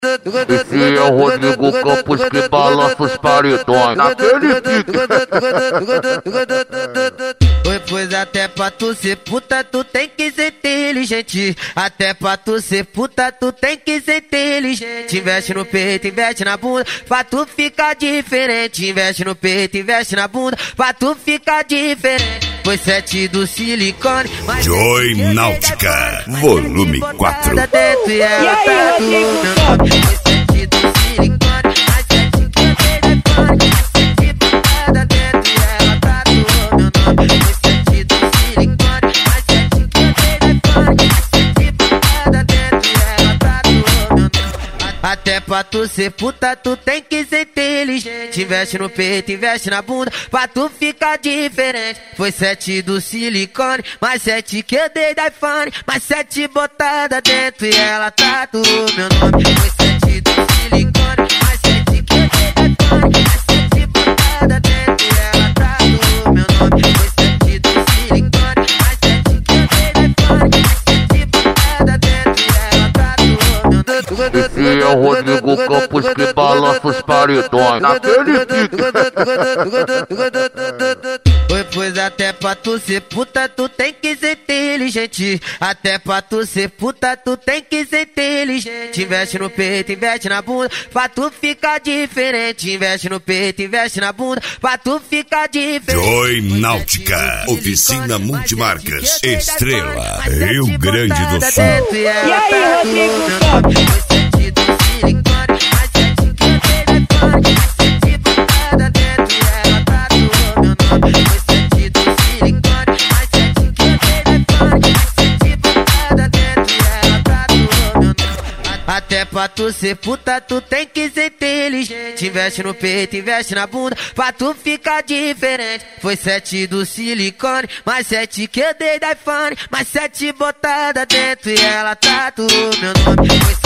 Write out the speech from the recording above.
Esse é o Rodrigo Campos que balança os paredões naquele pique. Pois até pra tu ser puta, tu tem que ser inteligente. Até pra tu ser puta, tu tem que ser inteligente. Investe no peito, investe na bunda, pra tu ficar diferente. Investe no peito, investe na bunda, pra tu ficar diferente. Pois 7 do silicone, Joy Náutica, volume 4. E aí, Rodrigo? Até pra tu ser puta, tu tem que ser inteligente. Investe no peito, investe na bunda, pra tu ficar diferente. Foi 7 do silicone, mais 7 que eu dei da iPhone, mais 7 botada dentro e ela tatuou meu nome. Foi 7 do silicone, mais 7 que eu dei da iPhone, mais 7 botada dentro e ela tatuou meu nome. Foi 7 do silicone, mais 7 que eu dei da iPhone, mais 7 botada dentro e ela tatuou meu nome. Esse é o Rodrigo Campos que balança os paredões naquele pique. Pois até pra tu ser puta, tu tem que ser inteligente. Até pra tu ser puta, tu tem que ser inteligente. Investe no peito, investe na bunda, pra tu ficar diferente. Investe no peito, investe na bunda, pra tu ficar diferente. Joy Náutica, oficina multimarcas, Estrela, Rio Grande do Sul. E aí, Rodrigo? Até pra tu ser puta, tu tem que ser inteligente. Investe no peito, investe na bunda, pra tu ficar diferente. Foi 7 do silicone, mais 7 que eu dei da iPhone, mais 7 botada dentro e ela tatuou meu nome.